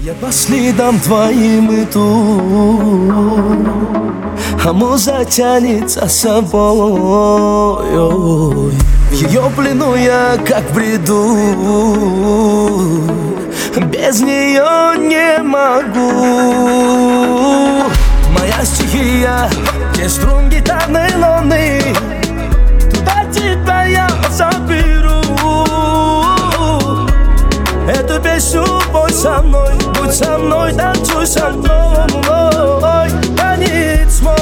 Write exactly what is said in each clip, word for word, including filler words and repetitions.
Я по следам твоим иду, а муза тянет за собой. В ее плену я как в бреду, без нее не могу. Моя стихия, где струн гитарной луны, туда тебя я заберу. Эту песню пой со мной, будь со мной, танцуй со мной, танец мой.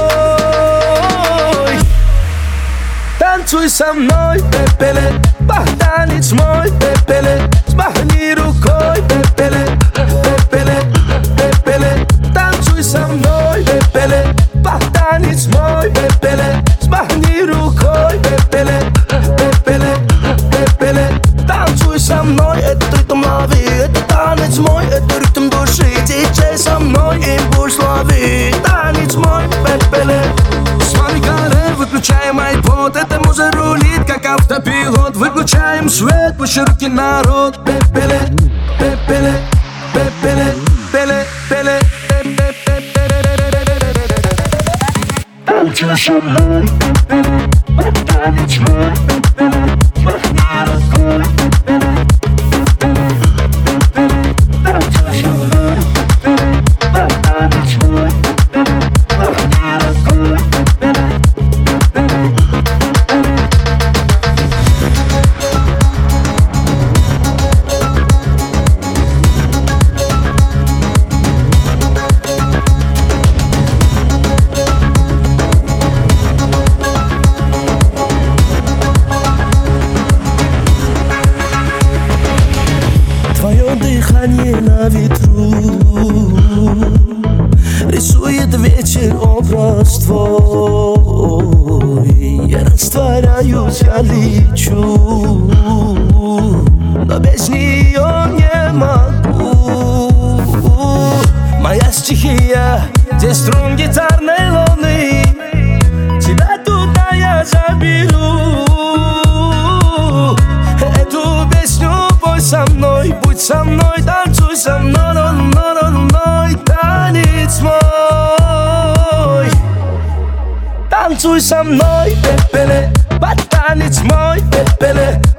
Танцуй со мной, пепеле, танец мой, пепеле, смахни рукой, пепеле, пепеле, пепеле. Танцуй со мной, пепеле, танец мой, пепеле, смахни рукой, пепеле, пепеле, пепеле. Танцуй со мной, это ритм лови, это танец мой, это ритм души. Диджей со мной, импульс лови, танец мой, пепеле. С вами Карель, выключаем айпод, эта муза рулит, как автопилот. Выключаем свет, пусть руки народ, пепеле, пепеле, пепеле, пеле, пеле. Танцуй со мной, танец мой, твое дыхание на ветру рисует вечер образ твой. Я растворяюсь, я лечу, но без нее не могу. Моя стихия, где струн гитарной луны, тебя туда я заберу. Эту песню пой со мной, будь со мной, танцуй со мной, но, но, но, мной, танец мой. Танцуй со мной, пепеле, танец мой, пепеле,